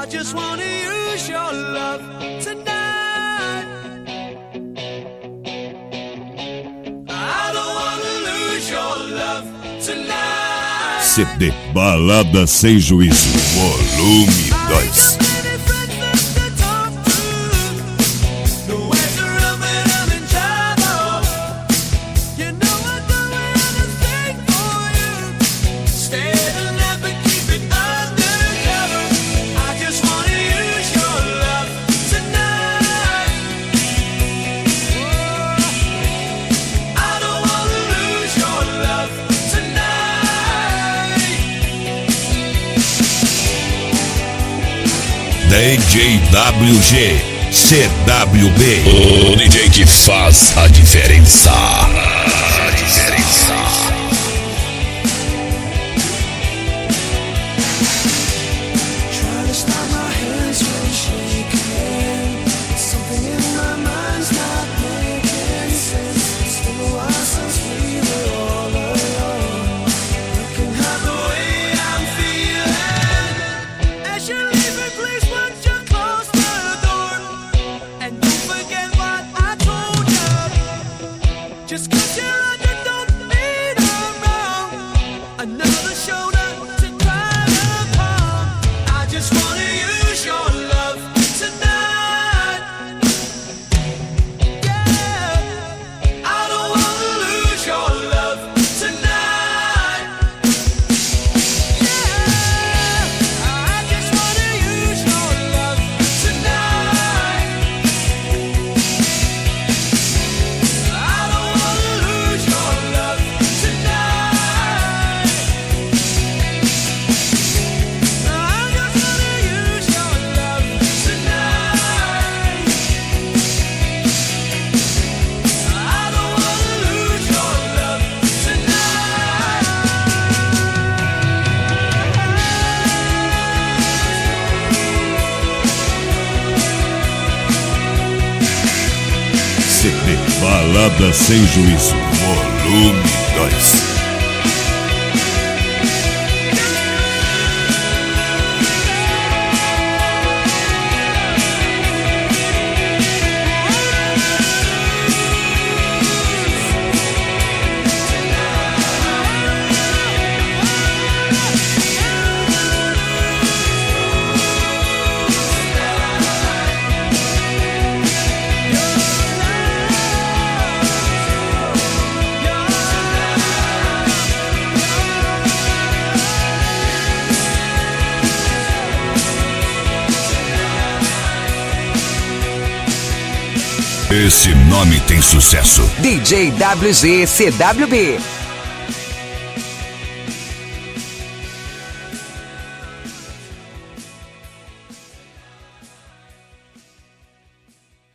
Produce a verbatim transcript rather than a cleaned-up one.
just wanna use your love tonight. I don't wanna lose your love tonight. C D Balada Sem Juízo, volume dois. D J W G C W B, o D J que faz a diferença. A diferença. Just cause you're under, don't mean I'm wrong. Another shoulder to cry upon. I just wanna use your love tonight. Yeah, I don't wanna lose your love tonight. Yeah, I just wanna use your love tonight. I don't C D Balada Sem Juízo, volume dois. Esse nome tem sucesso. D J W G C W B.